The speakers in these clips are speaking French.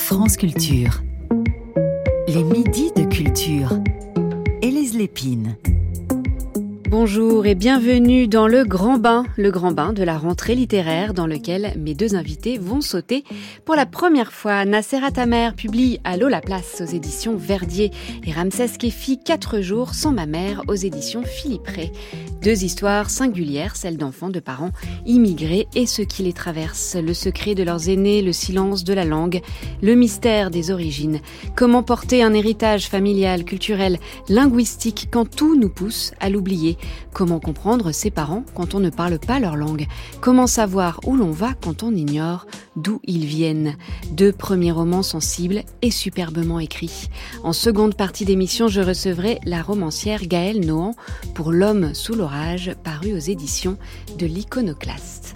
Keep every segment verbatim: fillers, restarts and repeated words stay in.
France Culture. Les midis de culture. Élise Lépine. Bonjour et bienvenue dans le Grand Bain, le Grand Bain de la rentrée littéraire dans lequel mes deux invités vont sauter. Pour la première fois, Nassera Tamer publie Allô la place aux éditions Verdier et Ramsès Khéfi Quatre jours sans ma mère aux éditions Philippe Ray. Deux histoires singulières, celles d'enfants de parents immigrés et ceux qui les traversent. Le secret de leurs aînés, le silence de la langue, le mystère des origines. Comment porter un héritage familial, culturel, linguistique quand tout nous pousse à l'oublier. Comment comprendre ses parents quand on ne parle pas leur langue. Comment savoir où l'on va quand on ignore d'où ils viennent. Deux premiers romans sensibles et superbement écrits. En seconde partie d'émission, je recevrai la romancière Gaëlle Nohan pour L'homme sous l'orage, paru aux éditions de l'Iconoclaste.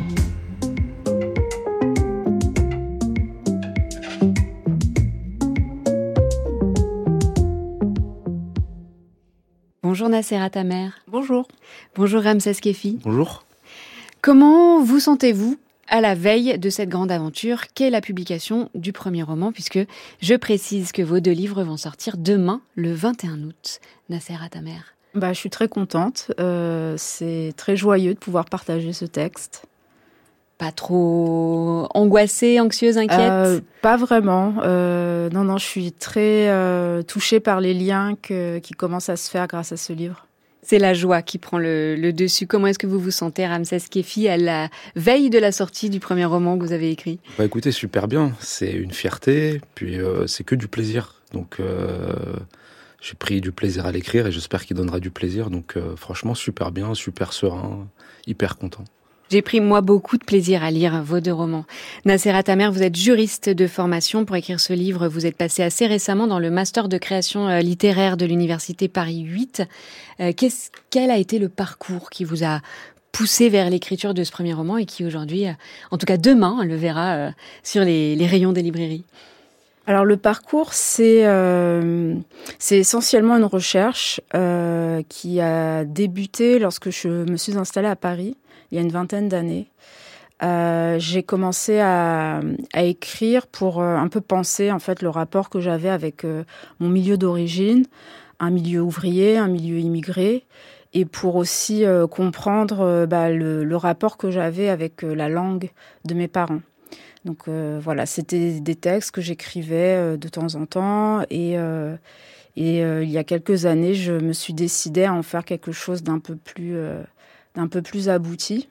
Bonjour Nassera Tamer. Bonjour. Bonjour Ramsès Khéfi. Bonjour. Comment vous sentez-vous à la veille de cette grande aventure qu'est la publication du premier roman, puisque je précise que vos deux livres vont sortir demain, le vingt et un août. Nassera Tamer. Bah, je suis très contente. Euh, c'est très joyeux de pouvoir partager ce texte. Pas trop angoissée, anxieuse, inquiète euh, Pas vraiment. Euh, non, non, je suis très euh, touchée par les liens que, qui commencent à se faire grâce à ce livre. C'est la joie qui prend le, le dessus. Comment est-ce que vous vous sentez, Ramsès Khéfi, à la veille de la sortie du premier roman que vous avez écrit ? Bah écoutez, super bien. C'est une fierté, puis euh, c'est que du plaisir. Donc euh, j'ai pris du plaisir à l'écrire et j'espère qu'il donnera du plaisir. Donc euh, franchement, super bien, super serein, hyper content. J'ai pris, moi, beaucoup de plaisir à lire vos deux romans. Nassera Tamer, vous êtes juriste de formation. Pour écrire ce livre, vous êtes passé assez récemment dans le master de création littéraire de l'université Paris huit. Euh, qu'est-ce, quel a été le parcours qui vous a poussé vers l'écriture de ce premier roman et qui aujourd'hui, en tout cas demain, on le verra euh, sur les, les rayons des librairies ? Alors le parcours, c'est, euh, c'est essentiellement une recherche euh, qui a débuté lorsque je me suis installée à Paris. Il y a une vingtaine d'années, euh, j'ai commencé à, à écrire pour euh, un peu penser en fait le rapport que j'avais avec euh, mon milieu d'origine, un milieu ouvrier, un milieu immigré, et pour aussi euh, comprendre euh, bah, le, le rapport que j'avais avec euh, la langue de mes parents. Donc euh, voilà, c'était des textes que j'écrivais euh, de temps en temps, et, euh, et euh, il y a quelques années, je me suis décidée à en faire quelque chose d'un peu plus euh, d'un peu plus abouti.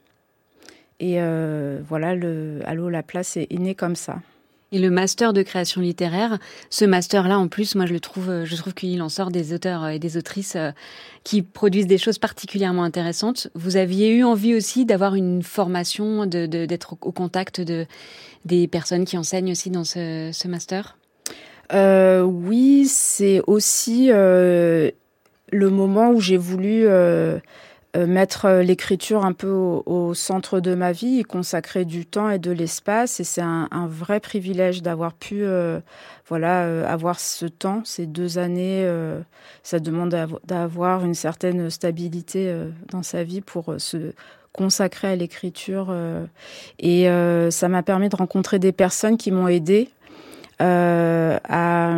Et euh, voilà, le Allô la place est, est né comme ça. Et le master de création littéraire, ce master-là, en plus, moi, je le trouve, je trouve qu'il en sort des auteurs et des autrices qui produisent des choses particulièrement intéressantes. Vous aviez eu envie aussi d'avoir une formation, de, de, d'être au contact de, des personnes qui enseignent aussi dans ce, ce master ? euh, Oui, c'est aussi euh, le moment où j'ai voulu... Euh, Euh, mettre l'écriture un peu au, au centre de ma vie et consacrer du temps et de l'espace. Et c'est un, un vrai privilège d'avoir pu euh, voilà, euh, avoir ce temps, ces deux années. Euh, ça demande d'avoir une certaine stabilité euh, dans sa vie pour euh, se consacrer à l'écriture. Euh, et euh, ça m'a permis de rencontrer des personnes qui m'ont aidée euh, à,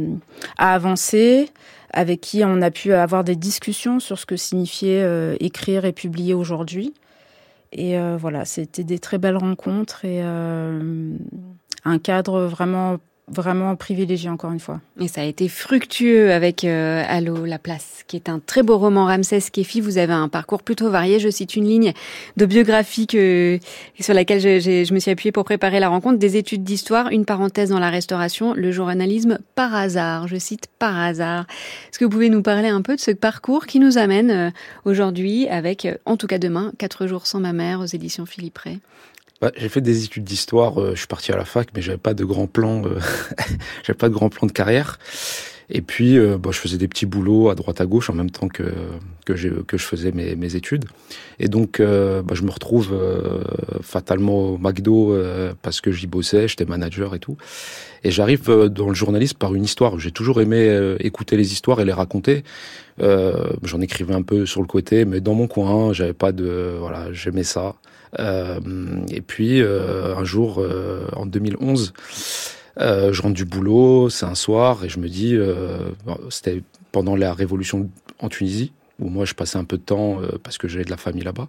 à avancer, avec qui on a pu avoir des discussions sur ce que signifiait euh, écrire et publier aujourd'hui. Et euh, voilà, c'était des très belles rencontres et euh, un cadre vraiment, vraiment privilégié, encore une fois. Et ça a été fructueux avec euh, Allô la place, qui est un très beau roman. Ramsès Khéfi, vous avez un parcours plutôt varié. Je cite une ligne de biographie que, sur laquelle je, je, je me suis appuyée pour préparer la rencontre. Des études d'histoire, une parenthèse dans la restauration, le journalisme par hasard. Je cite par hasard. Est-ce que vous pouvez nous parler un peu de ce parcours qui nous amène euh, aujourd'hui avec, euh, en tout cas demain, Quatre jours sans ma mère aux éditions Philippe Ray ? Bah, j'ai fait des études d'histoire, euh, je suis parti à la fac, mais j'avais pas de grand plan, euh, j'avais pas de grand plan de carrière. Et puis, euh, bah, je faisais des petits boulots à droite à gauche en même temps que que, j'ai, que je faisais mes, mes études. Et donc, euh, bah, je me retrouve euh, fatalement au McDo euh, parce que j'y bossais, j'étais manager et tout. Et j'arrive euh, dans le journalisme par une histoire. J'ai toujours aimé euh, écouter les histoires et les raconter. Euh, j'en écrivais un peu sur le côté, mais dans mon coin, j'avais pas de, voilà, j'aimais ça. Euh, et puis, euh, un jour, euh, en deux mille onze, Euh, je rentre du boulot, c'est un soir, et je me dis, euh, c'était pendant la révolution en Tunisie, où moi je passais un peu de temps euh, parce que j'avais de la famille là-bas.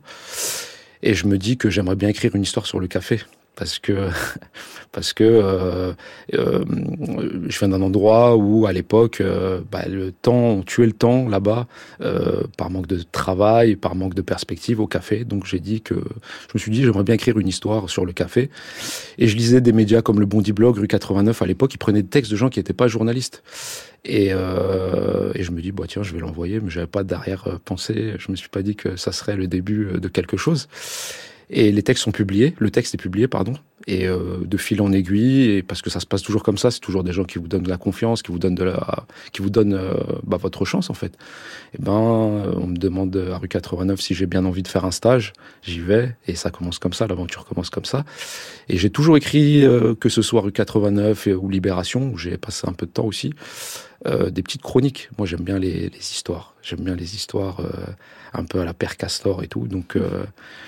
Et je me dis que j'aimerais bien écrire une histoire sur le café. Parce que, parce que euh, euh, je viens d'un endroit où, à l'époque, euh, bah, le temps, on tuait le temps là-bas, euh, par manque de travail, par manque de perspective au café. Donc j'ai dit que, je me suis dit, j'aimerais bien écrire une histoire sur le café. Et je lisais des médias comme le Bondi Blog, Rue quatre-vingt-neuf à l'époque, ils prenaient des textes de gens qui n'étaient pas journalistes. Et, euh, et je me dis, bah tiens, je vais l'envoyer, mais j'avais pas d'arrière-pensée. Je me suis pas dit que ça serait le début de quelque chose. Et les textes sont publiés, le texte est publié, pardon, et euh, de fil en aiguille, et parce que ça se passe toujours comme ça, c'est toujours des gens qui vous donnent de la confiance, qui vous donnent de la, qui vous donnent euh, bah, votre chance en fait. Et ben, euh, on me demande à Rue quatre-vingt-neuf si j'ai bien envie de faire un stage, j'y vais, et ça commence comme ça, l'aventure commence comme ça. Et j'ai toujours écrit, euh, que ce soit Rue quatre-vingt-neuf ou Libération, où j'ai passé un peu de temps aussi, euh, des petites chroniques. Moi, j'aime bien les, les histoires, j'aime bien les histoires euh, un peu à la Père Castor et tout, donc. Euh,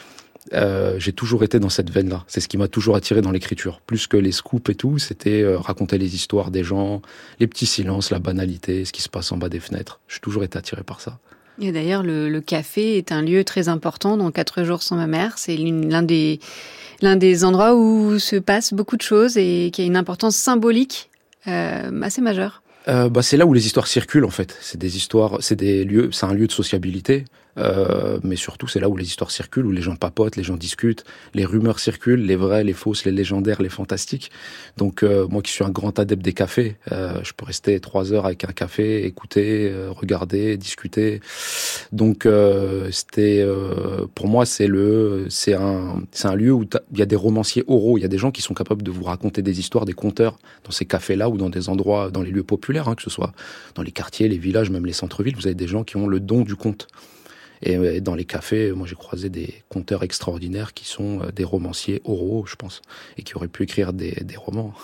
Euh, j'ai toujours été dans cette veine-là. C'est ce qui m'a toujours attiré dans l'écriture. Plus que les scoops et tout, c'était euh, raconter les histoires des gens, les petits silences, la banalité, ce qui se passe en bas des fenêtres. J'ai toujours été attiré par ça. Et d'ailleurs, le, le café est un lieu très important dans Quatre jours sans ma mère. C'est l'un des, l'un des endroits où se passe beaucoup de choses et qui a une importance symbolique euh, assez majeure. Euh, bah, c'est là où les histoires circulent en fait. C'est des histoires, c'est des lieux, c'est un lieu de sociabilité. Euh, mais surtout, c'est là où les histoires circulent, où les gens papotent, les gens discutent, les rumeurs circulent, les vraies, les fausses, les légendaires, les fantastiques. Donc, euh, moi qui suis un grand adepte des cafés, euh, je peux rester trois heures avec un café, écouter, euh, regarder, discuter. Donc, euh, c'était, euh, pour moi, c'est le, c'est un, c'est un lieu où il y a des romanciers oraux, il y a des gens qui sont capables de vous raconter des histoires, des conteurs dans ces cafés-là ou dans des endroits, dans les lieux populaires, hein, que ce soit dans les quartiers, les villages, même les centres-villes. Vous avez des gens qui ont le don du conte. Et dans les cafés, moi j'ai croisé des conteurs extraordinaires qui sont des romanciers oraux, je pense, et qui auraient pu écrire des, des romans.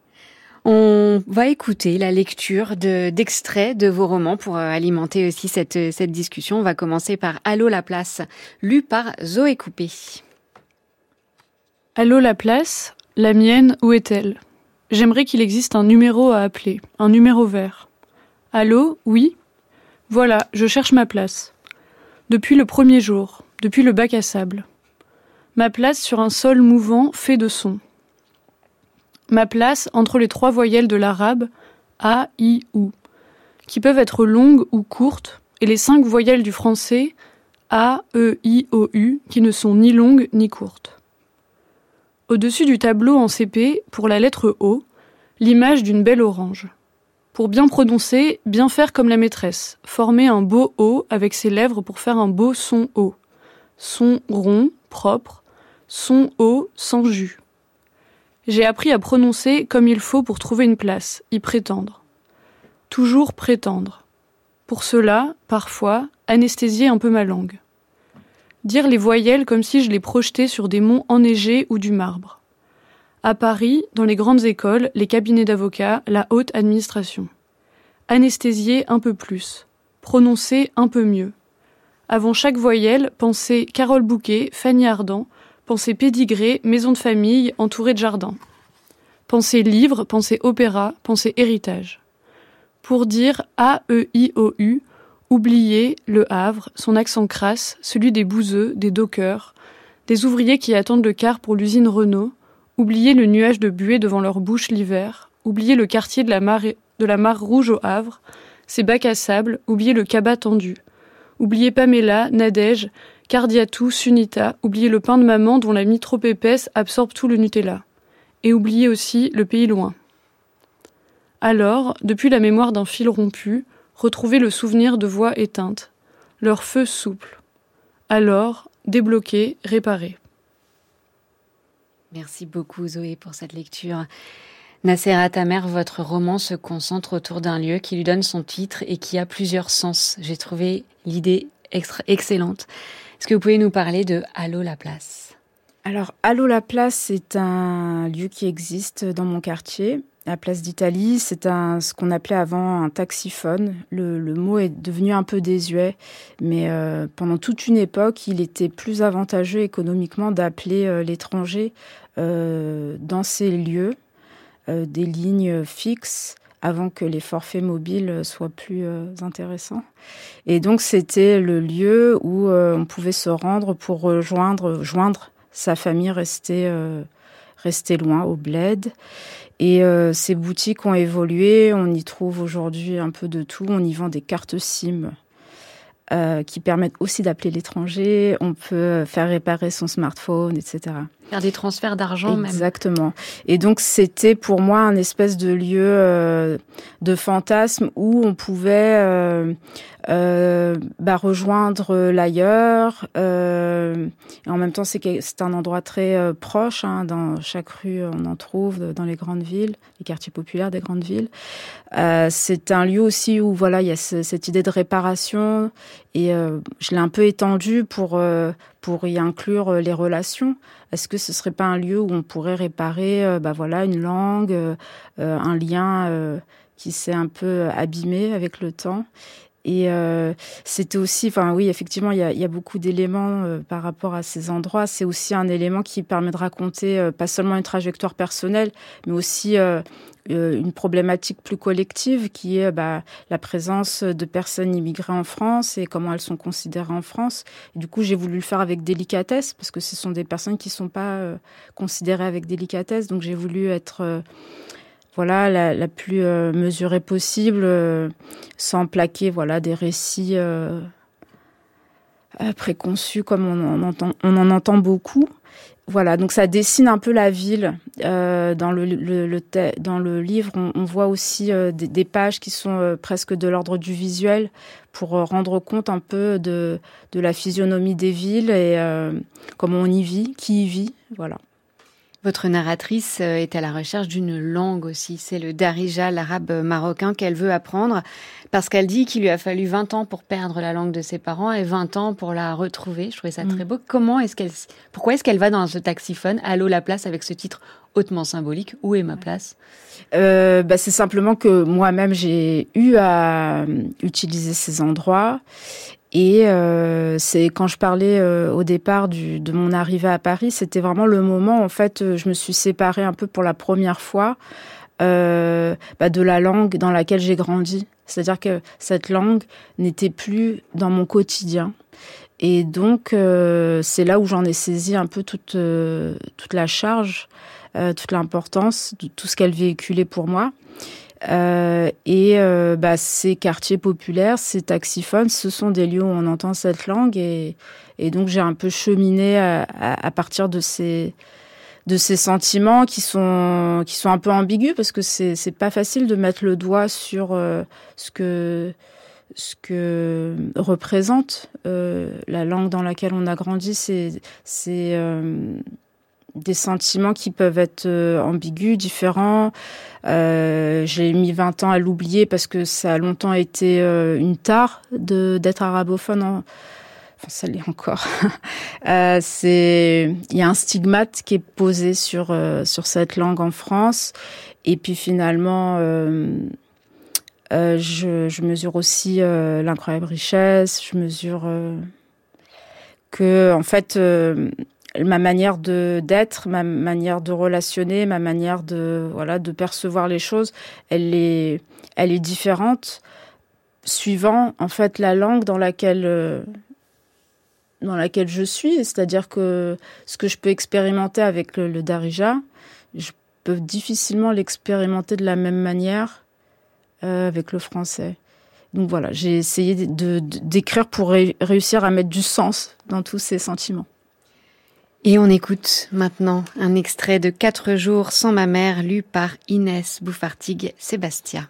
On va écouter la lecture de, d'extraits de vos romans pour alimenter aussi cette, cette discussion. On va commencer par Allô la place, lu par Zoé Coupé. Allô la place, la mienne, où est-elle ? J'aimerais qu'il existe un numéro à appeler, un numéro vert. Allô, oui ? Voilà, je cherche ma place. Depuis le premier jour, depuis le bac à sable. Ma place sur un sol mouvant fait de sons. Ma place entre les trois voyelles de l'arabe, A, I, OU, qui peuvent être longues ou courtes, et les cinq voyelles du français, A, E, I, O, U, qui ne sont ni longues ni courtes. Au-dessus du tableau en C P, pour la lettre O, l'image d'une belle orange. Pour bien prononcer, bien faire comme la maîtresse, former un beau O avec ses lèvres pour faire un beau son O. Son rond, propre, son O sans jus. J'ai appris à prononcer comme il faut pour trouver une place, y prétendre. Toujours prétendre. Pour cela, parfois, anesthésier un peu ma langue. Dire les voyelles comme si je les projetais sur des monts enneigés ou du marbre. À Paris, dans les grandes écoles, les cabinets d'avocats, la haute administration. Anesthésier un peu plus. Prononcer un peu mieux. Avant chaque voyelle, pensez Carole Bouquet, Fanny Ardant, pensez pédigré, maison de famille, entourée de jardins. Pensez livre, pensez opéra, pensez héritage. Pour dire A, E, I, O, U, oubliez le Havre, son accent crasse, celui des bouseux, des dockers, des ouvriers qui attendent le car pour l'usine Renault, oubliez le nuage de buée devant leur bouche l'hiver, oubliez le quartier de la mare, de la mare rouge au Havre, ses bacs à sable, oubliez le cabas tendu. Oubliez Pamela, Nadège, Cardiatou, Sunita, oubliez le pain de maman dont la mie trop épaisse absorbe tout le Nutella. Et oubliez aussi le pays loin. Alors, depuis la mémoire d'un fil rompu, retrouvez le souvenir de voix éteintes, leur feu souple. Alors, débloquer, réparer. Merci beaucoup Zoé pour cette lecture. Nassera Tamer, votre roman se concentre autour d'un lieu qui lui donne son titre et qui a plusieurs sens. J'ai trouvé l'idée extra- excellente. Est-ce que vous pouvez nous parler de Allô la place ? Alors, Allô la place, c'est un lieu qui existe dans mon quartier, la place d'Italie. C'est un, ce qu'on appelait avant un taxiphone. Le, le mot est devenu un peu désuet, mais euh, pendant toute une époque, il était plus avantageux économiquement d'appeler euh, l'étranger euh, dans ces lieux. euh, des lignes fixes avant que les forfaits mobiles soient plus euh, intéressants. Et donc, c'était le lieu où euh, on pouvait se rendre pour rejoindre, joindre sa famille restée, euh, restée loin, au bled. Et euh, ces boutiques ont évolué. On y trouve aujourd'hui un peu de tout. On y vend des cartes SIM euh, qui permettent aussi d'appeler l'étranger. On peut faire réparer son smartphone, et cetera. Faire des transferts d'argent même. Exactement. Et donc, c'était pour moi un espèce de lieu euh, de fantasme où on pouvait euh, euh, bah, rejoindre l'ailleurs. Euh, et en même temps, c'est, c'est un endroit très euh, proche. Hein, dans chaque rue, on en trouve dans les grandes villes, les quartiers populaires des grandes villes. Euh, c'est un lieu aussi où voilà, il y a ce, cette idée de réparation. Et euh, je l'ai un peu étendu pour, euh, pour y inclure les relations. Est-ce que ce serait pas un lieu où on pourrait réparer euh, bah voilà, une langue, euh, un lien euh, qui s'est un peu abîmé avec le temps? Et euh, c'était aussi, enfin oui, effectivement, il y a, il y a beaucoup d'éléments euh, par rapport à ces endroits. C'est aussi un élément qui permet de raconter euh, pas seulement une trajectoire personnelle, mais aussi euh, euh, une problématique plus collective qui est bah, la présence de personnes immigrées en France et comment elles sont considérées en France. Et du coup, j'ai voulu le faire avec délicatesse parce que ce sont des personnes qui ne sont pas euh, considérées avec délicatesse. Donc, j'ai voulu être... Euh, Voilà, la, la plus euh, mesurée possible, euh, sans plaquer voilà, des récits euh, euh, préconçus comme on en entend, on en entend beaucoup. Voilà, donc ça dessine un peu la ville. Euh, dans, le, le, le te- dans le livre, on, on voit aussi euh, des, des pages qui sont euh, presque de l'ordre du visuel pour euh, rendre compte un peu de, de la physionomie des villes et euh, comment on y vit, qui y vit, voilà. Votre narratrice est à la recherche d'une langue aussi. C'est le darija, l'arabe marocain, qu'elle veut apprendre parce qu'elle dit qu'il lui a fallu vingt ans pour perdre la langue de ses parents et vingt ans pour la retrouver. Je trouvais ça mmh. très beau. Comment est-ce qu'elle, pourquoi est-ce qu'elle va dans ce taxiphone, Allô la place, avec ce titre hautement symbolique? Où est ma place? euh, bah, C'est simplement que moi-même, j'ai eu à utiliser ces endroits. Et euh, c'est quand je parlais euh, au départ du, de mon arrivée à Paris, c'était vraiment le moment, en fait, je me suis séparée un peu pour la première fois euh, bah, de la langue dans laquelle j'ai grandi. C'est-à-dire que cette langue n'était plus dans mon quotidien. Et donc, euh, c'est là où j'en ai saisi un peu toute, euh, toute la charge, euh, toute l'importance de tout ce qu'elle véhiculait pour moi. Euh, et euh, bah, ces quartiers populaires, ces taxiphones, ce sont des lieux où on entend cette langue et, et donc j'ai un peu cheminé à, à, à partir de ces, de ces sentiments qui sont, qui sont un peu ambigus parce que c'est, c'est pas facile de mettre le doigt sur euh, ce que, ce que représente euh, la langue dans laquelle on a grandi. C'est, c'est euh, des sentiments qui peuvent être euh, ambigus, différents. Euh, j'ai mis vingt ans à l'oublier parce que ça a longtemps été euh, une tare de, d'être arabophone. En... Enfin, ça l'est encore. euh, c'est... Il y a un stigmate qui est posé sur, euh, sur cette langue en France. Et puis finalement, euh, euh, je, je mesure aussi euh, l'incroyable richesse. Je mesure euh, que, en fait... Euh, ma manière de d'être, ma manière de relationner, ma manière de voilà de percevoir les choses, elle est elle est différente suivant en fait la langue dans laquelle euh, dans laquelle je suis, c'est-à-dire que ce que je peux expérimenter avec le, le darija, je peux difficilement l'expérimenter de la même manière euh, avec le français. Donc voilà, j'ai essayé de, de d'écrire pour ré- réussir à mettre du sens dans tous ces sentiments. Et on écoute maintenant un extrait de Quatre jours sans ma mère, lu par Inès Bouffartigue-Sébastia.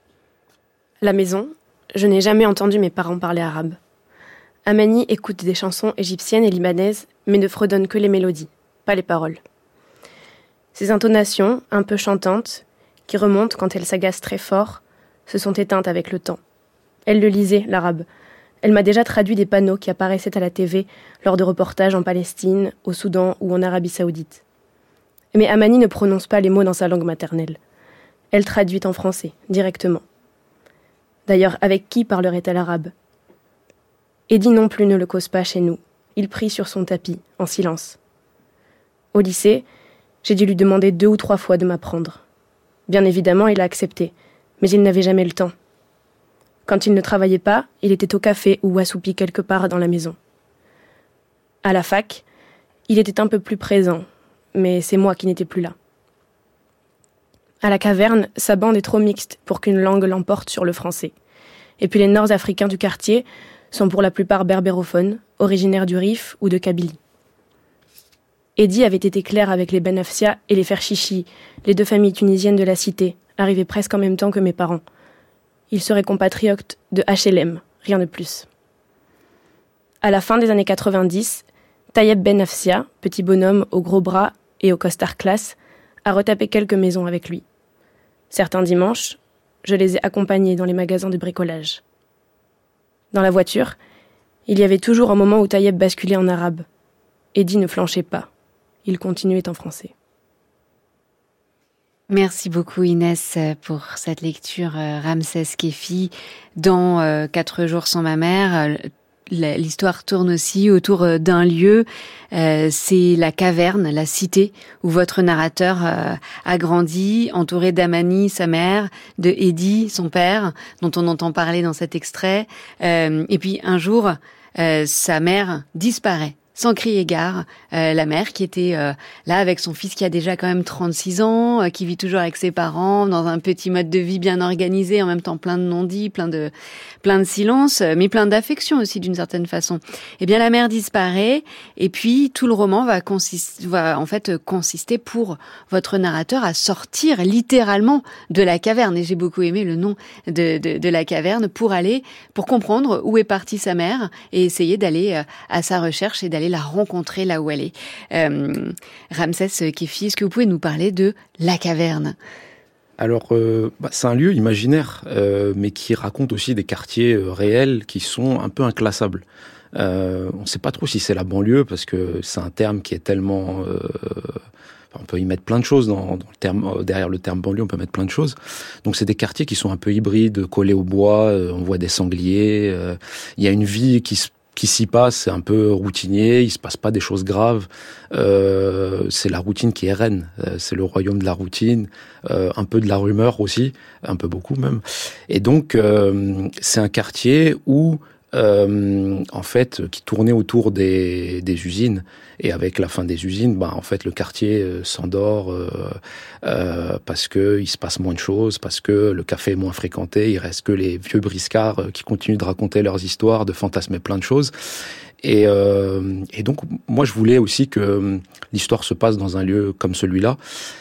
La maison, je n'ai jamais entendu mes parents parler arabe. Amani écoute des chansons égyptiennes et libanaises, mais ne fredonne que les mélodies, pas les paroles. Ses intonations, un peu chantantes, qui remontent quand elle s'agace très fort, se sont éteintes avec le temps. Elle le lisait, l'arabe. Elle m'a déjà traduit des panneaux qui apparaissaient à la T V lors de reportages en Palestine, au Soudan ou en Arabie Saoudite. Mais Amani ne prononce pas les mots dans sa langue maternelle. Elle traduit en français, directement. D'ailleurs, avec qui parlerait-elle arabe ? Eddie non plus ne le cause pas chez nous. Il prie sur son tapis, en silence. Au lycée, j'ai dû lui demander deux ou trois fois de m'apprendre. Bien évidemment, il a accepté, mais il n'avait jamais le temps. Quand il ne travaillait pas, il était au café ou assoupi quelque part dans la maison. À la fac, il était un peu plus présent, mais c'est moi qui n'étais plus là. À la caverne, sa bande est trop mixte pour qu'une langue l'emporte sur le français. Et puis les Nord-Africains du quartier sont pour la plupart berbérophones, originaires du Rif ou de Kabylie. Eddy avait été clair avec les Benafsia et les Ferchichi, les deux familles tunisiennes de la cité, arrivées presque en même temps que mes parents. Il serait compatriote de H L M, rien de plus. À la fin des années quatre-vingt-dix, Tayeb Benafsia, petit bonhomme aux gros bras et au costard classe, a retapé quelques maisons avec lui. Certains dimanches, je les ai accompagnés dans les magasins de bricolage. Dans la voiture, il y avait toujours un moment où Tayeb basculait en arabe. Eddy ne flanchait pas. Il continuait en français. Merci beaucoup Inès pour cette lecture. Ramsès Kefi dans euh, Quatre jours sans ma mère. L'histoire tourne aussi autour d'un lieu, euh, c'est la caverne, la cité où votre narrateur euh, a grandi, entouré d'Amani, sa mère, de Eddy, son père, dont on entend parler dans cet extrait. Euh, et puis un jour, euh, sa mère disparaît. Sans crier gare, euh, la mère qui était euh, là avec son fils qui a déjà quand même trente-six ans, euh, qui vit toujours avec ses parents, dans un petit mode de vie bien organisé, en même temps plein de non-dits, plein de plein de silence, mais plein d'affection aussi d'une certaine façon. Eh bien la mère disparaît, et puis tout le roman va, consist- va en fait consister pour votre narrateur à sortir littéralement de la caverne. Et j'ai beaucoup aimé le nom de, de, de la caverne pour aller, pour comprendre où est partie sa mère et essayer d'aller euh, à sa recherche et d'aller la rencontrer là où elle est. Euh, Ramsès Kefi, est-ce que vous pouvez nous parler de la caverne ? Alors, euh, bah, c'est un lieu imaginaire, euh, mais qui raconte aussi des quartiers euh, réels qui sont un peu inclassables. Euh, on ne sait pas trop si c'est la banlieue, parce que c'est un terme qui est tellement... Euh, on peut y mettre plein de choses dans, dans le terme, derrière le terme banlieue, on peut mettre plein de choses. Donc c'est des quartiers qui sont un peu hybrides, collés au bois, euh, on voit des sangliers, euh, il y a une vie qui se qui s'y passe, c'est un peu routinier, il se passe pas des choses graves. Euh, c'est la routine qui est reine, euh, c'est le royaume de la routine, euh, un peu de la rumeur aussi, un peu beaucoup même. Et donc euh, c'est un quartier où euh, en fait qui tournait autour des, des usines. Et avec la fin des usines, bah en fait le quartier euh, s'endort euh, euh, parce que il se passe moins de choses, parce que le café est moins fréquenté, il reste que les vieux briscards euh, qui continuent de raconter leurs histoires, de fantasmer plein de choses. Et, euh, et donc moi je voulais aussi que euh, l'histoire se passe dans un lieu comme celui-là.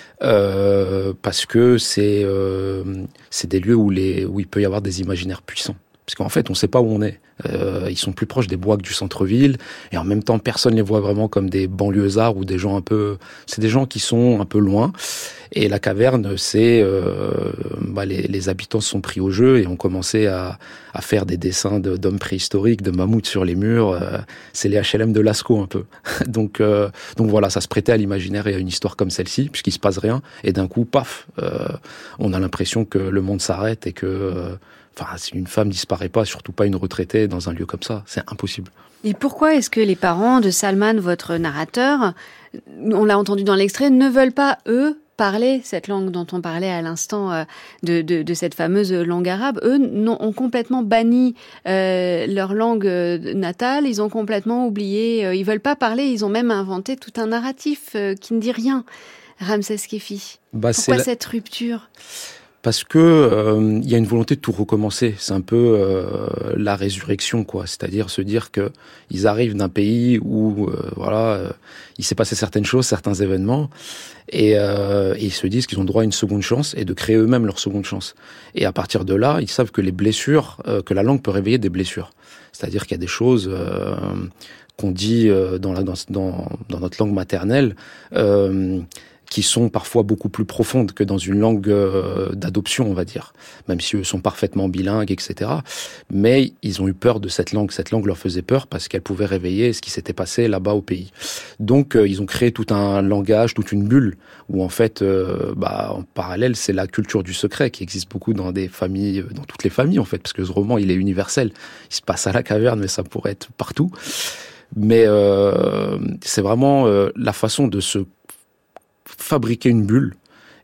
Euh, parce que c'est euh, c'est des lieux où les où il peut y avoir des imaginaires puissants. Parce qu'en fait, on ne sait pas où on est. Euh, ils sont plus proches des bois que du centre-ville, et en même temps, personne ne les voit vraiment comme des banlieusards ou des gens un peu... C'est des gens qui sont un peu loin. Et la caverne, c'est... Euh, bah, les, les habitants se sont pris au jeu et ont commencé à, à faire des dessins de, d'hommes préhistoriques, de mammouths sur les murs. Euh, c'est les H L M de Lascaux, un peu. donc, euh, donc voilà, ça se prêtait à l'imaginaire et à une histoire comme celle-ci, puisqu'il se passe rien. Et d'un coup, paf, euh, on a l'impression que le monde s'arrête et que... Euh, Enfin, si une femme disparaît pas, surtout pas une retraitée dans un lieu comme ça, c'est impossible. Et pourquoi est-ce que les parents de Salman, votre narrateur, on l'a entendu dans l'extrait, ne veulent pas, eux, parler cette langue dont on parlait à l'instant, euh, de, de, de cette fameuse langue arabe? Eux non, ont complètement banni euh, leur langue natale, ils ont complètement oublié, euh, ils veulent pas parler, ils ont même inventé tout un narratif euh, qui ne dit rien. Ramsès Kefi, bah, pourquoi c'est cette rupture ? Parce que euh, il y a une volonté de tout recommencer. C'est un peu euh, la résurrection, quoi. C'est-à-dire se dire que ils arrivent d'un pays où, euh, voilà, euh, il s'est passé certaines choses, certains événements, et, euh, et ils se disent qu'ils ont droit à une seconde chance et de créer eux-mêmes leur seconde chance. Et à partir de là, ils savent que les blessures, euh, que la langue peut réveiller des blessures. C'est-à-dire qu'il y a des choses euh, qu'on dit euh, dans, la, dans, dans, dans notre langue maternelle. Euh, qui sont parfois beaucoup plus profondes que dans une langue euh, d'adoption, on va dire, même si eux sont parfaitement bilingues, et cetera. Mais ils ont eu peur de cette langue. Cette langue leur faisait peur parce qu'elle pouvait réveiller ce qui s'était passé là-bas au pays. Donc, euh, ils ont créé tout un langage, toute une bulle, où en fait, euh, bah, en parallèle, c'est la culture du secret qui existe beaucoup dans des familles, dans toutes les familles, en fait, parce que ce roman, il est universel. Il se passe à la caverne, mais ça pourrait être partout. Mais euh, c'est vraiment euh, la façon de se fabriquer une bulle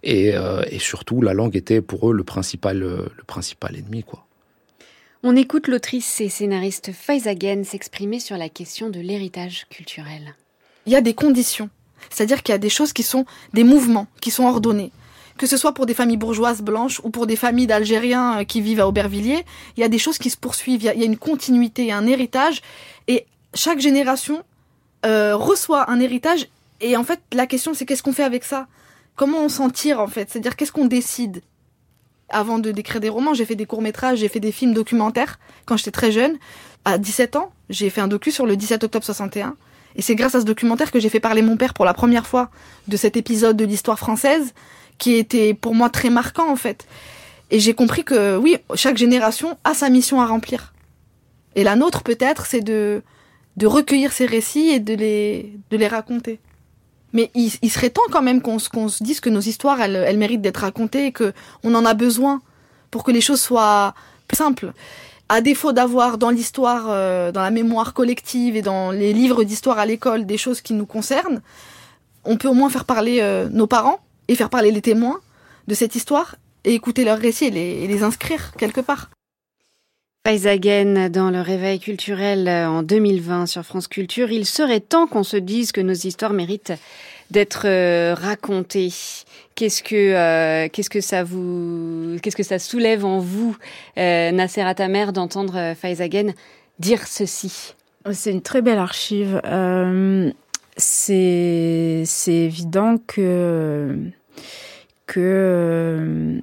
Et, euh, et surtout, la langue était pour eux le principal, euh, le principal ennemi, quoi. On écoute l'autrice et scénariste Faiza Guène s'exprimer sur la question de l'héritage culturel. Il y a des conditions, c'est-à-dire qu'il y a des choses qui sont des mouvements, qui sont ordonnés. Que ce soit pour des familles bourgeoises blanches ou pour des familles d'Algériens qui vivent à Aubervilliers, il y a des choses qui se poursuivent, il y a, il y a une continuité, il y a un héritage, et chaque génération euh, reçoit un héritage, et en fait, la question c'est qu'est-ce qu'on fait avec ça ? Comment on s'en tire, en fait ? C'est-à-dire, qu'est-ce qu'on décide ? Avant de d'écrire des romans, j'ai fait des courts-métrages, j'ai fait des films documentaires quand j'étais très jeune. À dix-sept ans, j'ai fait un docu sur le dix-sept octobre soixante et un. Et c'est grâce à ce documentaire que j'ai fait parler mon père pour la première fois de cet épisode de l'histoire française qui était pour moi très marquant, en fait. Et j'ai compris que, oui, chaque génération a sa mission à remplir. Et la nôtre, peut-être, c'est de, de recueillir ces récits et de les, de les raconter. Mais il, il serait temps quand même qu'on, qu'on se dise que nos histoires, elles, elles méritent d'être racontées et qu'on en a besoin pour que les choses soient plus simples. À défaut d'avoir dans l'histoire, euh, dans la mémoire collective et dans les livres d'histoire à l'école des choses qui nous concernent, on peut au moins faire parler euh, nos parents et faire parler les témoins de cette histoire et écouter leurs récits et les, et les inscrire quelque part. Faiza Guène dans le Réveil culturel en deux mille vingt sur France Culture. Il serait temps qu'on se dise que nos histoires méritent d'être euh, racontées. Qu'est-ce que euh, qu'est-ce que ça vous qu'est-ce que ça soulève en vous, euh, Nacera Tamer, d'entendre euh, Faiza Guène dire ceci? C'est une très belle archive. Euh, c'est c'est évident que que euh,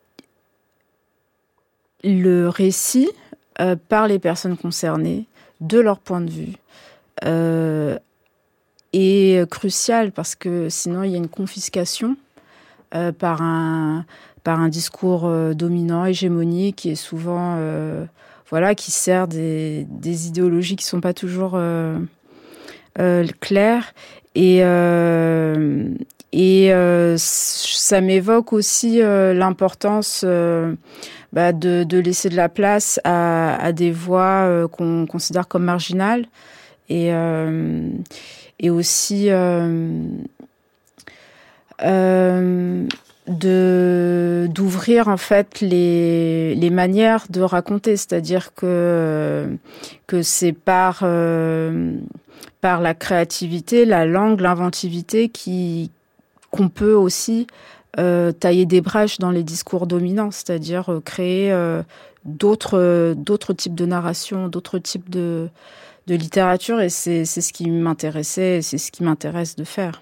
le récit Euh, par les personnes concernées, de leur point de vue, euh, est crucial parce que sinon il y a une confiscation euh, par un par un discours euh, dominant, hégémonique, qui est souvent euh, voilà, qui sert des des idéologies qui sont pas toujours euh, euh, claires et euh, et euh, ça m'évoque aussi euh, l'importance euh, bah, de, de laisser de la place à, à des voix euh, qu'on considère comme marginales et, euh, et aussi euh, euh, de d'ouvrir en fait les les manières de raconter, c'est-à-dire que que c'est par euh, par la créativité, la langue, l'inventivité qui qu'on peut aussi euh, tailler des brèches dans les discours dominants, c'est-à-dire euh, créer euh, d'autres euh, d'autres types de narration, d'autres types de de littérature, et c'est c'est ce qui m'intéressait, et c'est ce qui m'intéresse de faire.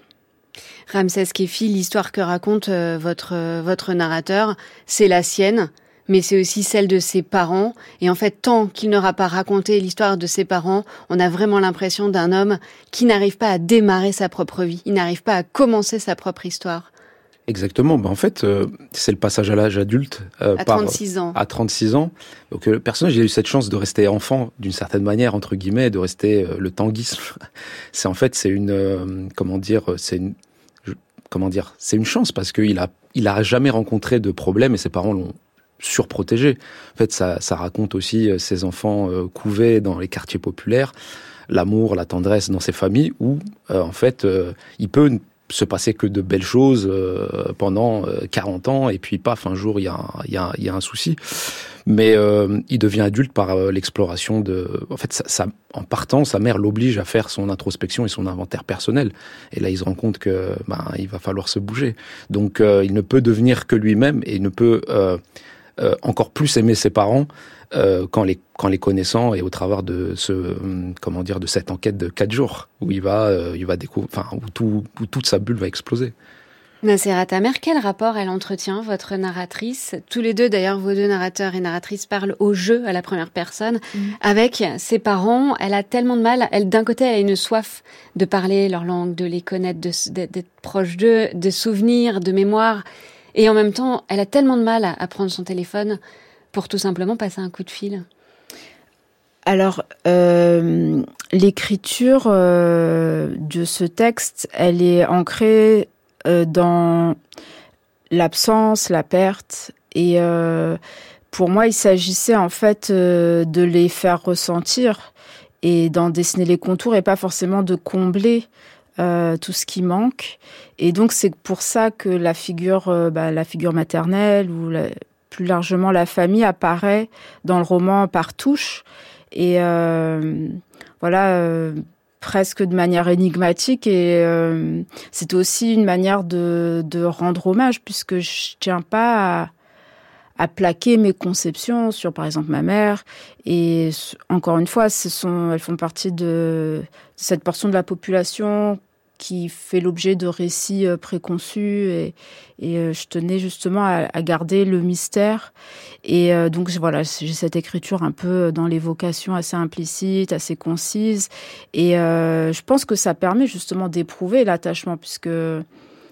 Ramsès Kefi, l'histoire que raconte euh, votre euh, votre narrateur, c'est la sienne, mais c'est aussi celle de ses parents. Et en fait, tant qu'il n'aura pas raconté l'histoire de ses parents, on a vraiment l'impression d'un homme qui n'arrive pas à démarrer sa propre vie, il n'arrive pas à commencer sa propre histoire. Exactement. Ben en fait, euh, c'est le passage à l'âge adulte. Euh, à par, trente-six ans. À trente-six ans. Donc, euh, le personnage, il a eu cette chance de rester enfant, d'une certaine manière, entre guillemets, de rester euh, le tanguisme. C'est en fait, c'est une, euh, comment dire, c'est une, je, comment dire, c'est une chance parce qu'il a, il a jamais rencontré de problème et ses parents l'ont surprotégé. En fait, ça, ça raconte aussi euh, ses enfants euh, couvés dans les quartiers populaires, l'amour, la tendresse dans ces familles où, euh, en fait, euh, il peut se passer que de belles choses euh, pendant euh, quarante ans, et puis paf, un jour, il y a un, il y a un, il y a un souci. Mais euh, il devient adulte par euh, l'exploration de... En fait, ça, ça, en partant, sa mère l'oblige à faire son introspection et son inventaire personnel. Et là, il se rend compte que ben, il va falloir se bouger. Donc, euh, il ne peut devenir que lui-même, et il ne peut euh, euh, encore plus aimer ses parents euh, qu'en les, qu'en les connaissant, et au travers de ce, euh, comment dire, de cette enquête de quatre jours où il va, euh, il va découvrir, enfin, où, tout, où toute sa bulle va exploser. Nacera Tamer, quel rapport elle entretient, votre narratrice? Tous les deux, d'ailleurs, vos deux narrateurs et narratrices parlent au jeu à la première personne. Mmh. Avec ses parents, elle a tellement de mal. Elle, d'un côté, elle a une soif de parler leur langue, de les connaître, de, d'être, d'être proche d'eux, de souvenirs, de mémoire. Et en même temps, elle a tellement de mal à, à prendre son téléphone pour tout simplement passer un coup de fil. Alors, euh, l'écriture euh, de ce texte, elle est ancrée euh, dans l'absence, la perte. Et euh, pour moi, il s'agissait en fait euh, de les faire ressentir et d'en dessiner les contours, et pas forcément de combler euh, tout ce qui manque. Et donc c'est pour ça que la figure, euh, bah, la figure maternelle ou la, plus largement la famille apparaît dans le roman par touche. Et euh, voilà, euh, presque de manière énigmatique. Et euh, c'est aussi une manière de, de rendre hommage, puisque je tiens pas à, à plaquer mes conceptions sur, par exemple, ma mère. Et encore une fois, ce sont, elles font partie de, de cette portion de la population qui fait l'objet de récits préconçus. Et, et je tenais justement à, à garder le mystère. Et euh, donc voilà, j'ai cette écriture un peu dans l'évocation assez implicite, assez concise. Et euh, je pense que ça permet justement d'éprouver l'attachement, puisque euh,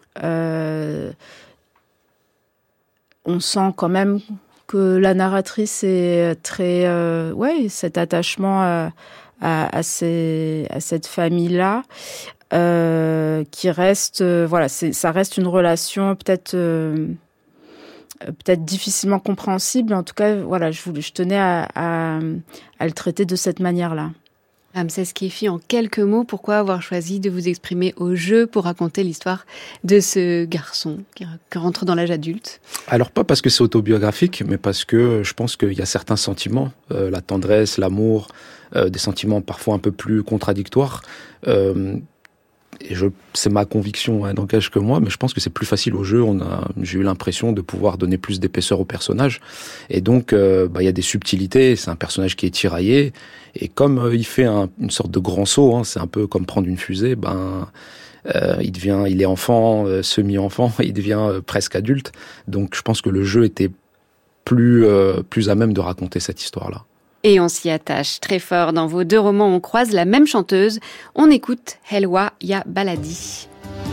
on sent quand même que la narratrice est très... Euh, ouais, cet attachement à, à, à, ces, à cette famille-là. Euh, qui reste, euh, voilà, c'est, ça reste une relation peut-être, euh, peut-être difficilement compréhensible. En tout cas, voilà, je voulais, je tenais à, à, à le traiter de cette manière-là. Ramsès Khéfi, en quelques mots, pourquoi avoir choisi de vous exprimer au jeu pour raconter l'histoire de ce garçon qui, qui rentre dans l'âge adulte ? Alors pas parce que c'est autobiographique, mais parce que je pense qu'il y a certains sentiments, euh, la tendresse, l'amour, euh, des sentiments parfois un peu plus contradictoires. Euh, Et je, c'est ma conviction, hein, n'engage que moi, mais je pense que c'est plus facile au jeu. On a, j'ai eu l'impression de pouvoir donner plus d'épaisseur au personnage. Et donc, euh, bah, il y a des subtilités. C'est un personnage qui est tiraillé. Et comme euh, il fait un, une sorte de grand saut, hein, c'est un peu comme prendre une fusée, ben, euh, il devient, il est enfant, euh, semi-enfant, il devient euh, presque adulte. Donc, je pense que le jeu était plus, euh, plus à même de raconter cette histoire-là. Et on s'y attache très fort. Dans vos deux romans, on croise la même chanteuse. On écoute Helwa Ya Baladi.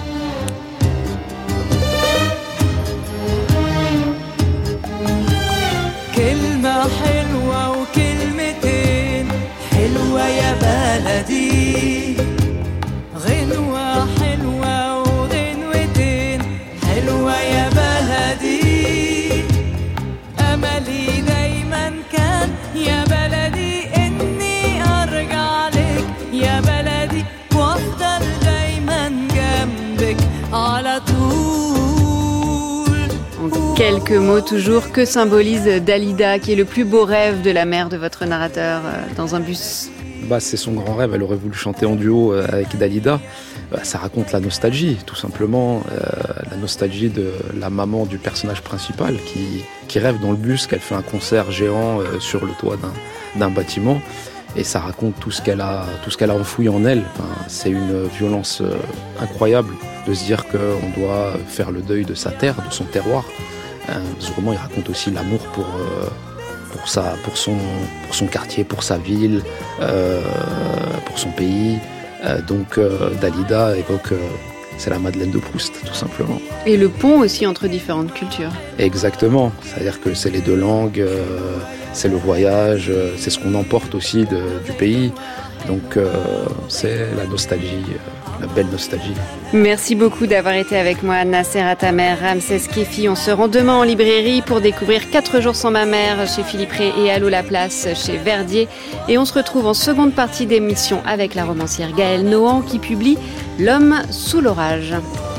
كلمة حلوة وكلمتين حلوة يا بلدي غنوة حلوة وغنوتين حلوة يا بلدي أملي دايما كان يا بلدي إني أرجع لك يا بلدي وأفضل دايما جنبك على طول. En quelques mots toujours, que symbolise Dalida, qui est le plus beau rêve de la mère de votre narrateur euh, dans un bus ? Bah, c'est son grand rêve, elle aurait voulu chanter en duo avec Dalida. Bah, ça raconte la nostalgie, tout simplement, euh, la nostalgie de la maman du personnage principal qui, qui rêve dans le bus qu'elle fait un concert géant euh, sur le toit d'un, d'un bâtiment. Et ça raconte tout ce qu'elle a, tout ce qu'elle a enfoui en elle. Enfin, c'est une violence euh, incroyable de se dire qu'on doit faire le deuil de sa terre, de son terroir. Euh, ce roman, il raconte aussi l'amour pour... Euh, Pour, sa, pour, son, pour son quartier, pour sa ville, euh, pour son pays. Euh, donc euh, Dalida évoque, euh, c'est la Madeleine de Proust, tout simplement. Et le pont aussi entre différentes cultures. Exactement, c'est-à-dire que c'est les deux langues, euh, c'est le voyage, euh, c'est ce qu'on emporte aussi de, du pays. Donc euh, c'est la nostalgie, euh, la belle nostalgie. Merci beaucoup d'avoir été avec moi, Nasser Tamer, Ramsès Khéfi. On se rend demain en librairie pour découvrir quatre jours sans ma mère chez Philippe Ray et Allô la place chez Verdier. Et on se retrouve en seconde partie d'émission avec la romancière Gaëlle Nohan qui publie L'homme sous l'orage.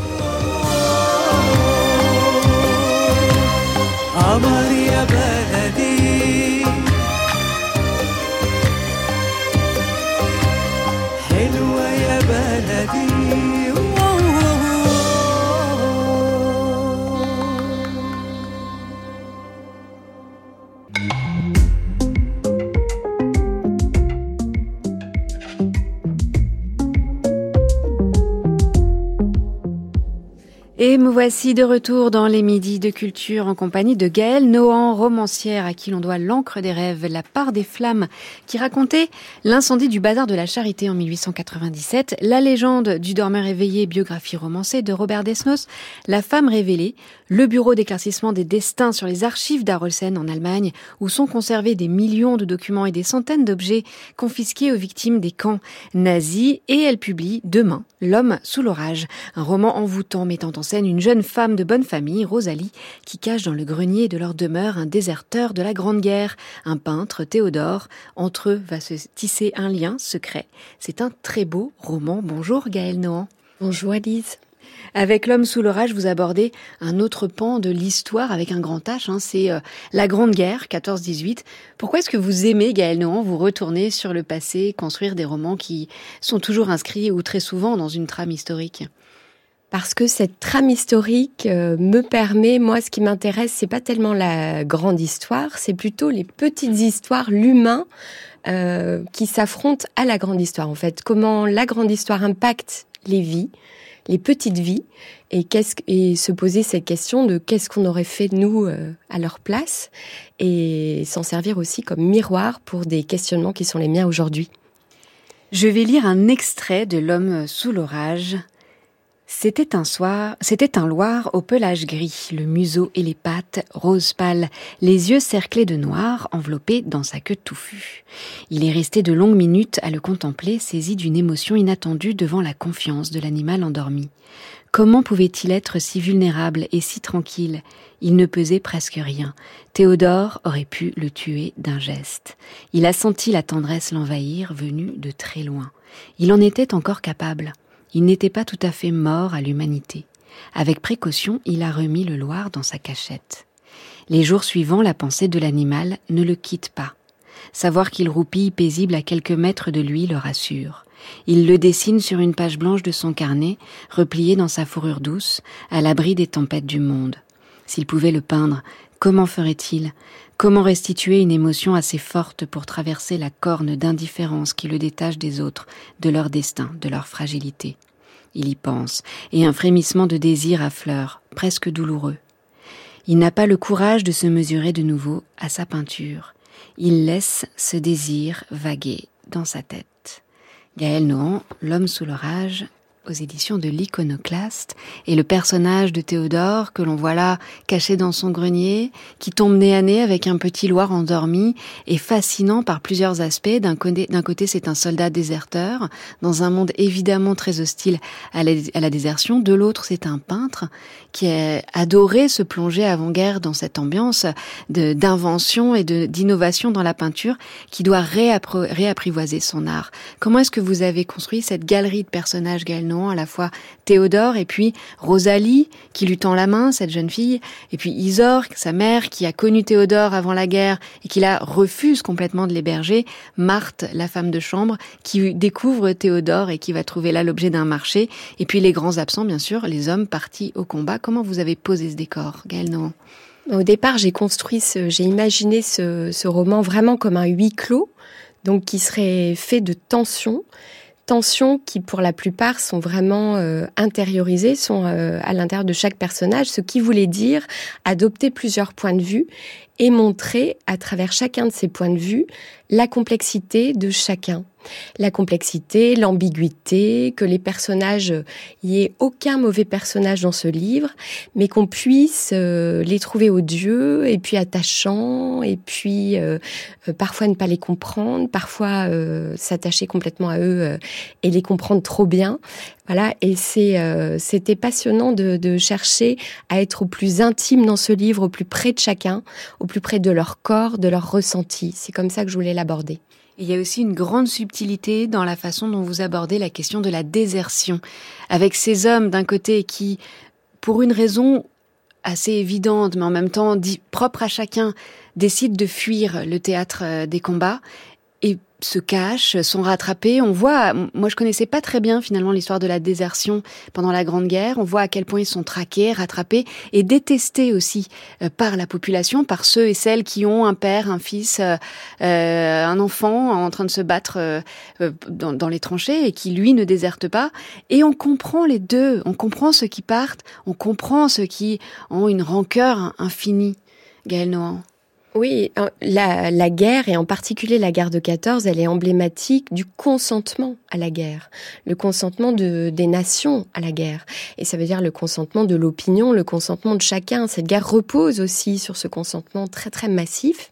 Et me voici de retour dans les Midis de Culture en compagnie de Gaëlle Nohan, romancière à qui l'on doit L'encre des rêves, La part des flammes, qui racontait l'incendie du bazar de la Charité en mille huit cent quatre-vingt-dix-sept, La légende du dormeur éveillé, biographie romancée de Robert Desnos, La femme révélée, le bureau d'éclaircissement des destins sur les archives d'Arolsen en Allemagne, où sont conservés des millions de documents et des centaines d'objets confisqués aux victimes des camps nazis, et elle publie demain L'homme sous l'orage, un roman envoûtant mettant en scène une jeune femme de bonne famille, Rosalie, qui cache dans le grenier de leur demeure un déserteur de la Grande Guerre, un peintre, Théodore. Entre eux va se tisser un lien secret. C'est un très beau roman. Bonjour Gaëlle Nohan. Bonjour Elise. Avec L'homme sous l'orage, vous abordez un autre pan de l'histoire avec un grand H, hein, c'est euh, la Grande Guerre, quatorze dix-huit. Pourquoi est-ce que vous aimez, Gaëlle Nohan, vous retourner sur le passé, construire des romans qui sont toujours inscrits ou très souvent dans une trame historique ? Parce que cette trame historique euh, me permet, moi ce qui m'intéresse, c'est pas tellement la grande histoire, c'est plutôt les petites histoires, l'humain euh, qui s'affrontent à la grande histoire en fait. Comment la grande histoire impacte les vies, les petites vies, et, qu'est-ce, et se poser cette question de qu'est-ce qu'on aurait fait nous euh, à leur place, et s'en servir aussi comme miroir pour des questionnements qui sont les miens aujourd'hui. Je vais lire un extrait de L'homme sous l'orage. C'était un soir, c'était un Loir au pelage gris, le museau et les pattes rose pâle, les yeux cerclés de noir, enveloppés dans sa queue touffue. Il est resté de longues minutes à le contempler, saisi d'une émotion inattendue devant la confiance de l'animal endormi. Comment pouvait-il être si vulnérable et si tranquille ? Il ne pesait presque rien. Théodore aurait pu le tuer d'un geste. Il a senti la tendresse l'envahir, venue de très loin. Il en était encore capable. Il n'était pas tout à fait mort à l'humanité. Avec précaution, il a remis le Loir dans sa cachette. Les jours suivants, la pensée de l'animal ne le quitte pas. Savoir qu'il roupille paisible à quelques mètres de lui le rassure. Il le dessine sur une page blanche de son carnet, replié dans sa fourrure douce, à l'abri des tempêtes du monde. S'il pouvait le peindre, comment ferait-il ? Comment restituer une émotion assez forte pour traverser la corne d'indifférence qui le détache des autres, de leur destin, de leur fragilité ? Il y pense, et un frémissement de désir affleure, presque douloureux. Il n'a pas le courage de se mesurer de nouveau à sa peinture. Il laisse ce désir vaguer dans sa tête. Gaëlle Nohan, L'homme sous l'orage, aux éditions de l'Iconoclaste, et le personnage de Théodore que l'on voit là caché dans son grenier, qui tombe nez à nez avec un petit Loir endormi, est fascinant par plusieurs aspects. D'un côté, d'un côté, c'est un soldat déserteur, dans un monde évidemment très hostile à la, à la désertion. De l'autre, c'est un peintre qui a adoré se plonger avant-guerre dans cette ambiance de, d'invention et de, d'innovation dans la peinture, qui doit réappro- réapprivoiser son art. Comment est-ce que vous avez construit cette galerie de personnages, Gaëlle Nohan, à la fois Théodore et puis Rosalie qui lui tend la main, cette jeune fille, et puis Isor, sa mère qui a connu Théodore avant la guerre et qui la refuse complètement de l'héberger, Marthe, la femme de chambre, qui découvre Théodore et qui va trouver là l'objet d'un marché, et puis les grands absents bien sûr, les hommes partis au combat. Comment vous avez posé ce décor, Gaëlle Nohan ? Au départ, j'ai construit ce, j'ai imaginé ce, ce roman vraiment comme un huis clos, donc qui serait fait de tensions, tensions qui, pour la plupart, sont vraiment euh, intériorisées, sont euh, à l'intérieur de chaque personnage, ce qui voulait dire adopter plusieurs points de vue et montrer, à travers chacun de ces points de vue, la complexité de chacun. La complexité, l'ambiguïté, que les personnages, il n'y ait aucun mauvais personnage dans ce livre, mais qu'on puisse euh, les trouver odieux, et puis attachants, et puis euh, euh, parfois ne pas les comprendre, parfois euh, s'attacher complètement à eux euh, et les comprendre trop bien. Voilà, et c'est, euh, c'était passionnant de, de chercher à être au plus intime dans ce livre, au plus près de chacun, au plus près de leur corps, de leur ressenti. C'est comme ça que je voulais l'aborder. Il y a aussi une grande subtilité dans la façon dont vous abordez la question de la désertion, avec ces hommes d'un côté qui, pour une raison assez évidente, mais en même temps dit, propre à chacun, décident de fuir le théâtre des combats et se cachent, sont rattrapés. On voit, moi je connaissais pas très bien finalement l'histoire de la désertion pendant la Grande Guerre. On voit à quel point ils sont traqués, rattrapés et détestés aussi euh, par la population, par ceux et celles qui ont un père, un fils, euh, euh, un enfant en train de se battre euh, dans, dans les tranchées et qui lui ne déserte pas. Et on comprend les deux, on comprend ceux qui partent, on comprend ceux qui ont une rancœur infinie. Gaëlle Nohan. Oui, la, la guerre, et en particulier la guerre de quatorze, elle est emblématique du consentement à la guerre, le consentement de, des nations à la guerre. Et ça veut dire le consentement de l'opinion, le consentement de chacun. Cette guerre repose aussi sur ce consentement très très massif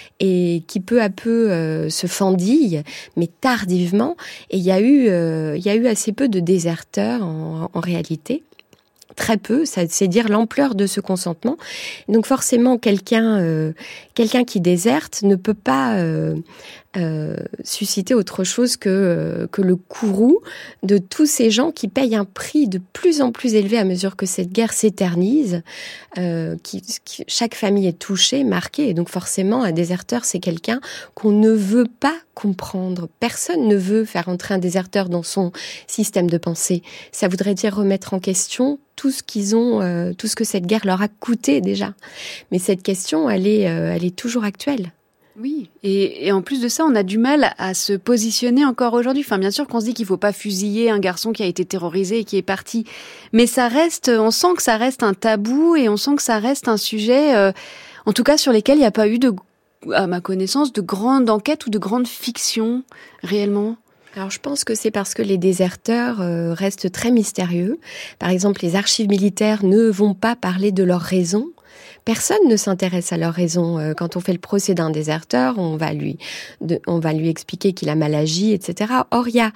et qui peu à peu euh, se fendille, mais tardivement. Et il y a eu, euh, il y a eu assez peu de déserteurs en, en réalité. très peu, ça, c'est dire l'ampleur de ce consentement. Donc forcément, quelqu'un, euh, quelqu'un qui déserte ne peut pas euh, euh, susciter autre chose que euh, que le courroux de tous ces gens qui payent un prix de plus en plus élevé à mesure que cette guerre s'éternise. Euh, qui, qui, chaque famille est touchée, marquée, et donc forcément, un déserteur, c'est quelqu'un qu'on ne veut pas comprendre. Personne ne veut faire entrer un déserteur dans son système de pensée. Ça voudrait dire remettre en question tout ce qu'ils ont, euh, tout ce que cette guerre leur a coûté déjà. Mais cette question, elle est, euh, elle est toujours actuelle. Oui, et, et en plus de ça, on a du mal à se positionner encore aujourd'hui. Enfin, bien sûr qu'on se dit qu'il faut pas fusiller un garçon qui a été terrorisé et qui est parti, mais ça reste, on sent que ça reste un tabou et on sent que ça reste un sujet, euh, en tout cas sur lesquels il n'y a pas eu de, à ma connaissance, de grande enquête ou de grande fiction réellement. Alors je pense que c'est parce que les déserteurs euh, restent très mystérieux. Par exemple, les archives militaires ne vont pas parler de leurs raisons. Personne ne s'intéresse à leurs raisons. Quand on fait le procès d'un déserteur, on va lui, de, on va lui expliquer qu'il a mal agi, et cetera. Or, il y a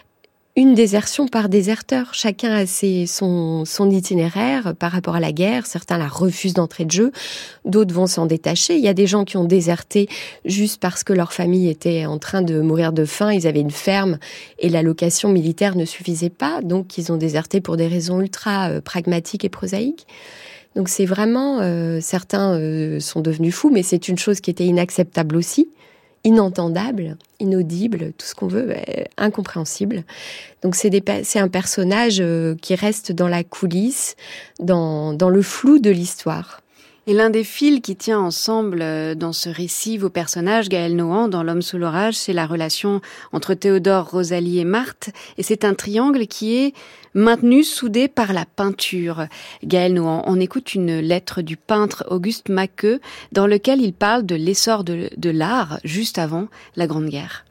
une désertion par déserteur. Chacun a ses, son, son itinéraire par rapport à la guerre. Certains la refusent d'entrée de jeu, d'autres vont s'en détacher. Il y a des gens qui ont déserté juste parce que leur famille était en train de mourir de faim. Ils avaient une ferme et l'allocation militaire ne suffisait pas, donc ils ont déserté pour des raisons ultra euh, pragmatiques et prosaïques. Donc c'est vraiment, euh, certains euh, sont devenus fous, mais c'est une chose qui était inacceptable aussi, inentendable, inaudible, tout ce qu'on veut, euh, incompréhensible. Donc c'est, des, c'est un personnage euh, qui reste dans la coulisse, dans, dans le flou de l'histoire. Et l'un des fils qui tient ensemble dans ce récit vos personnages, Gaël Nohan, dans L'Homme sous l'orage, c'est la relation entre Théodore, Rosalie et Marthe. Et c'est un triangle qui est maintenu, soudé par la peinture. Gaël Nohan, on écoute une lettre du peintre Auguste Maqueux, dans lequel il parle de l'essor de, de l'art juste avant la Grande Guerre.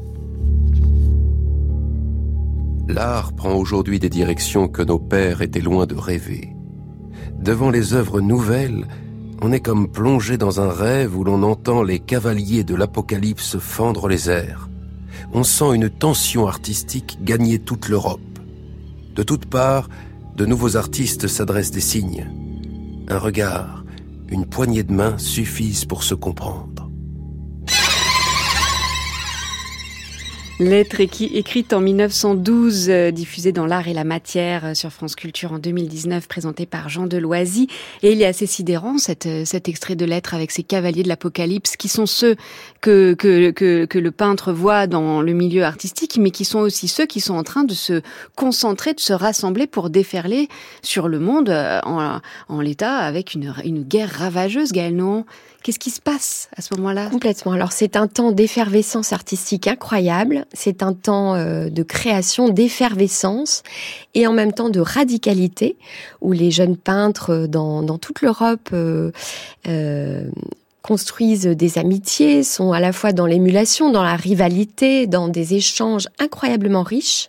L'art prend aujourd'hui des directions que nos pères étaient loin de rêver. Devant les œuvres nouvelles, on est comme plongé dans un rêve où l'on entend les cavaliers de l'apocalypse fendre les airs. On sent une tension artistique gagner toute l'Europe. De toutes parts, de nouveaux artistes s'adressent des signes. Un regard, une poignée de main suffisent pour se comprendre. Lettre écrite en mille neuf cent douze, euh, diffusée dans L'Art et la Matière euh, sur France Culture en deux mille dix-neuf, présentée par Jean Deloisy. Et il est assez sidérant, cette, cet extrait de lettre avec ces cavaliers de l'Apocalypse, qui sont ceux que, que, que, que le peintre voit dans le milieu artistique, mais qui sont aussi ceux qui sont en train de se concentrer, de se rassembler pour déferler sur le monde euh, en, en l'état avec une, une guerre ravageuse, Gaël Nohan. Qu'est-ce qui se passe à ce moment-là ? Complètement. Alors c'est un temps d'effervescence artistique incroyable, c'est un temps euh, de création, d'effervescence et en même temps de radicalité où les jeunes peintres dans, dans toute l'Europe euh, euh, construisent des amitiés, sont à la fois dans l'émulation, dans la rivalité, dans des échanges incroyablement riches.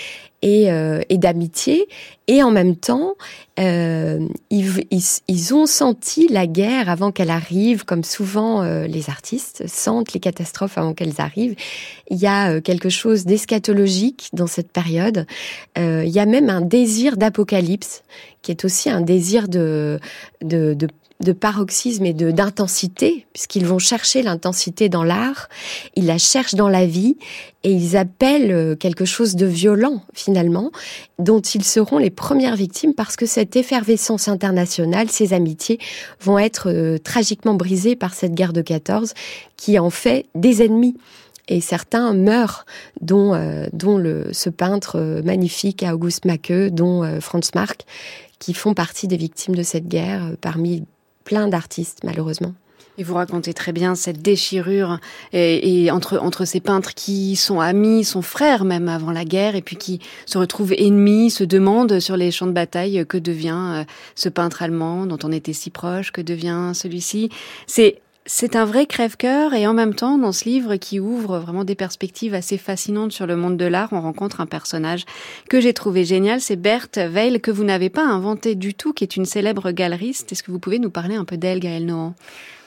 Et, euh, et d'amitié, et en même temps, euh, ils, ils, ils ont senti la guerre avant qu'elle arrive, comme souvent euh, les artistes sentent les catastrophes avant qu'elles arrivent. Il y a euh, quelque chose d'eschatologique dans cette période. Euh, il y a même un désir d'apocalypse, qui est aussi un désir de, de, de de paroxysme et de d'intensité, puisqu'ils vont chercher l'intensité dans l'art, ils la cherchent dans la vie, et ils appellent quelque chose de violent, finalement, dont ils seront les premières victimes, parce que cette effervescence internationale, ces amitiés, vont être euh, tragiquement brisées par cette guerre de quatorze, qui en fait des ennemis. Et certains meurent, dont, euh, dont le, ce peintre euh, magnifique, Auguste Maqueux, dont euh, Franz Marc, qui font partie des victimes de cette guerre, euh, parmi plein d'artistes, malheureusement. Et vous racontez très bien cette déchirure et, et entre, entre ces peintres qui sont amis, sont frères même avant la guerre, et puis qui se retrouvent ennemis, se demandent sur les champs de bataille que devient ce peintre allemand dont on était si proche, que devient celui-ci. C'est C'est un vrai crève-cœur, et en même temps, dans ce livre qui ouvre vraiment des perspectives assez fascinantes sur le monde de l'art, on rencontre un personnage que j'ai trouvé génial, c'est Berthe Weil, que vous n'avez pas inventé du tout, qui est une célèbre galeriste. Est-ce que vous pouvez nous parler un peu d'elle, Gaël Nohan ?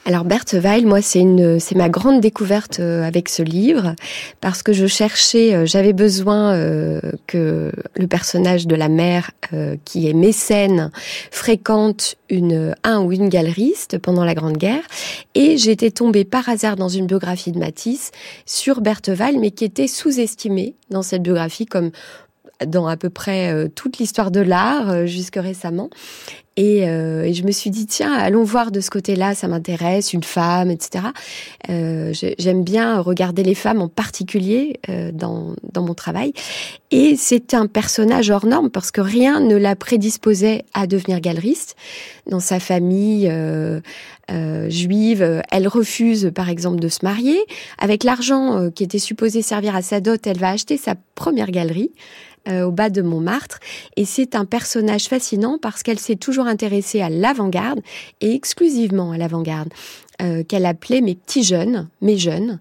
Alors Berthe Weil, moi c'est une c'est ma grande découverte avec ce livre parce que je cherchais, j'avais besoin euh, que le personnage de la mère euh, qui est mécène fréquente une un ou une galeriste pendant la Grande Guerre et j'étais tombée par hasard dans une biographie de Matisse sur Berthe Weil mais qui était sous-estimée dans cette biographie comme dans à peu près euh, toute l'histoire de l'art euh, jusque récemment. Et, euh, et je me suis dit, tiens, allons voir de ce côté-là, ça m'intéresse, une femme, et cetera. Euh, j'aime bien regarder les femmes en particulier euh, dans, dans mon travail. Et c'est un personnage hors norme parce que rien ne la prédisposait à devenir galeriste. Dans sa famille euh, euh, juive, elle refuse par exemple de se marier. Avec l'argent euh, qui était supposé servir à sa dot, elle va acheter sa première galerie euh, au bas de Montmartre. Et c'est un personnage fascinant parce qu'elle s'est toujours intéressée à l'avant-garde et exclusivement à l'avant-garde. Euh, qu'elle appelait mes petits jeunes, mes jeunes.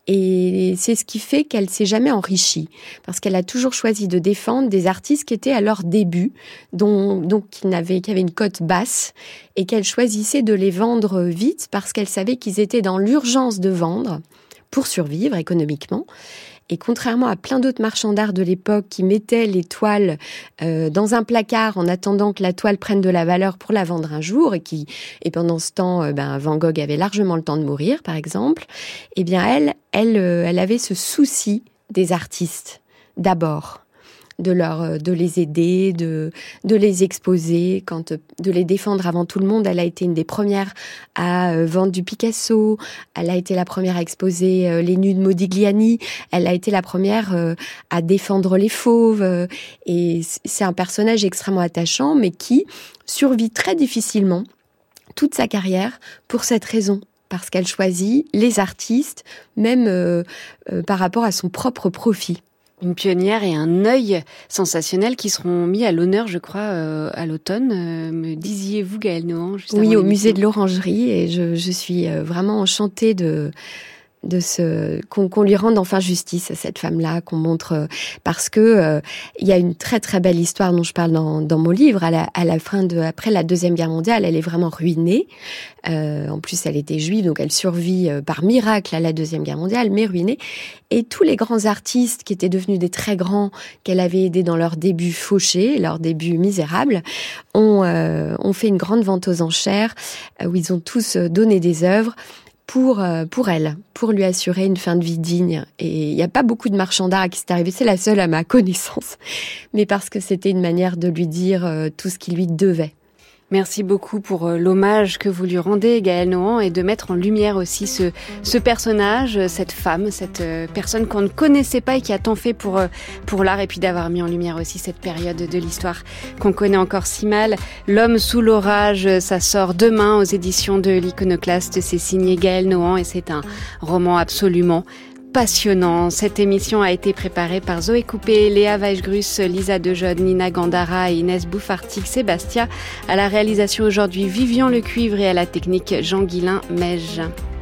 Et c'est ce qui fait qu'elle s'est jamais enrichie. Parce qu'elle a toujours choisi de défendre des artistes qui étaient à leur début, dont, donc qui n'avaient, qui avaient une cote basse, et qu'elle choisissait de les vendre vite parce qu'elle savait qu'ils étaient dans l'urgence de vendre pour survivre économiquement. Et contrairement à plein d'autres marchands d'art de l'époque qui mettaient les toiles euh, dans un placard en attendant que la toile prenne de la valeur pour la vendre un jour, et qui et pendant ce temps, euh, ben Van Gogh avait largement le temps de mourir, par exemple. Eh bien, elle, elle, euh, elle avait ce souci des artistes d'abord. De leur, de les aider, de, de les exposer, quand, de les défendre avant tout le monde. Elle a été une des premières à vendre du Picasso. Elle a été la première à exposer les nus de Modigliani. Elle a été la première à défendre les fauves. Et c'est un personnage extrêmement attachant, mais qui survit très difficilement toute sa carrière pour cette raison. Parce qu'elle choisit les artistes, même euh, euh, par rapport à son propre profit. Une pionnière et un œil sensationnel qui seront mis à l'honneur, je crois, euh, à l'automne. Euh, me disiez-vous, Gaëlle Nohan, juste Oui, avant au l'émission. musée de l'Orangerie, et je, je suis vraiment enchantée de de ce qu'on, qu'on lui rende enfin justice à cette femme-là, qu'on montre, parce que euh, il y a une très très belle histoire dont je parle dans, dans mon livre. À la, à la fin de après la Deuxième Guerre mondiale, elle est vraiment ruinée. Euh, en plus, elle était juive, donc elle survit euh, par miracle à la Deuxième Guerre mondiale, mais ruinée. Et tous les grands artistes qui étaient devenus des très grands, qu'elle avait aidés dans leur début fauché, leur début misérable, ont, euh, ont fait une grande vente aux enchères euh, où ils ont tous donné des œuvres pour euh, pour elle, pour lui assurer une fin de vie digne. Et il n'y a pas beaucoup de marchands d'art à qui c'est arrivé, c'est la seule à ma connaissance, mais parce que c'était une manière de lui dire euh, tout ce qui lui devait. Merci beaucoup pour l'hommage que vous lui rendez, Gaëlle Nohan, et de mettre en lumière aussi ce, ce personnage, cette femme, cette personne qu'on ne connaissait pas et qui a tant fait pour, pour l'art, et puis d'avoir mis en lumière aussi cette période de l'histoire qu'on connaît encore si mal. L'homme sous l'orage, ça sort demain aux éditions de l'Iconoclaste, c'est signé Gaëlle Nohan et c'est un roman absolument passionnant. Cette émission a été préparée par Zoé Coupé, Léa Weisgrus, Lisa Dejode, Nina Gandara et Inès Bouffartic-Sébastia. À la réalisation aujourd'hui, Vivian Lecuivre, et à la technique, Jean-Guilain Meige.